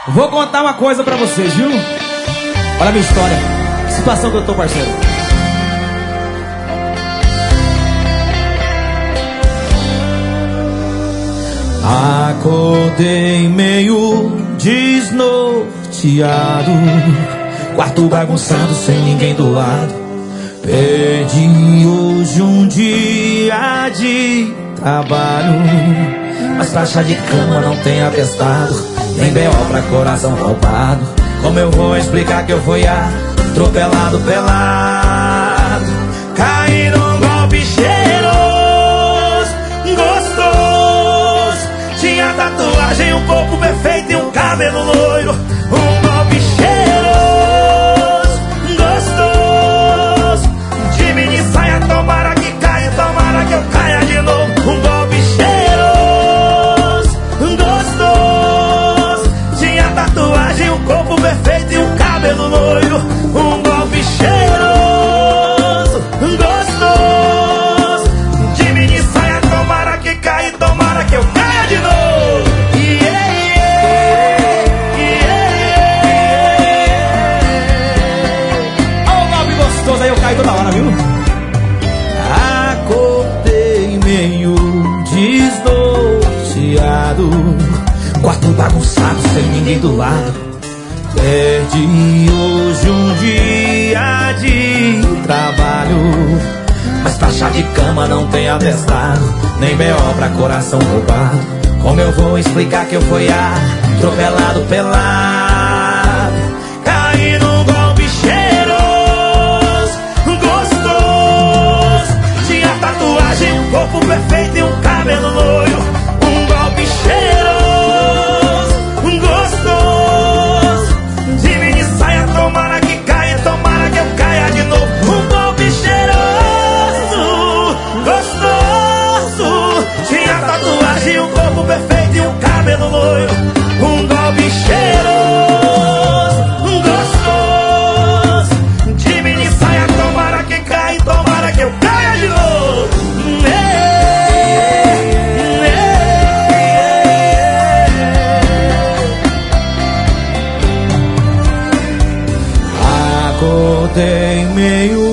Vou contar uma coisa pra vocês, viu? Olha a minha história. Que situação que eu tô, parceiro. Acordei meio desnorteado, quarto bagunçado sem ninguém do lado. Perdi hoje um dia de trabalho, mas taxa de cama não tem atestado, nem B.O. pra coração roubado. Como eu vou explicar que eu fui atropelado, pelado? Caí num golpe cheiroso, gostoso. Tinha tatuagem, um corpo perfeito e um cabelo loiro. Um golpe cheiroso, gostoso. De mini saia, tomara que caia, tomara que eu caia de novo. Um golpe cheiroso, gostoso. Tinha tatuagem, um corpo perfeito e um cabelo loiro. Um golpe cheiroso, gostoso. De mini saia, tomara que caia, tomara que eu caia de novo. Aí eu caio toda hora, viu? Acordei meio desnorteado, quarto bagunçado sem ninguém do lado. Perdi hoje um dia de trabalho, mas taxa de cama não tem atestado, nem B.O. pra coração roubado. Como eu vou explicar que eu fui atropelado, pelado? Caí num golpe cheiroso, gostoso. Tinha tatuagem, um corpo perfeito e um cabelo loiro. Um golpe cheiroso, gostoso. De mini saia, tomara que caia, tomara que eu caia de novo. Um golpe cheiroso, gostoso. Tinha tatuagem, um corpo perfeito e um cabelo loiro. Um golpe cheiroso, gostoso. De mini saia, tomara que caia, tomara que eu caia de novo. Acordei meio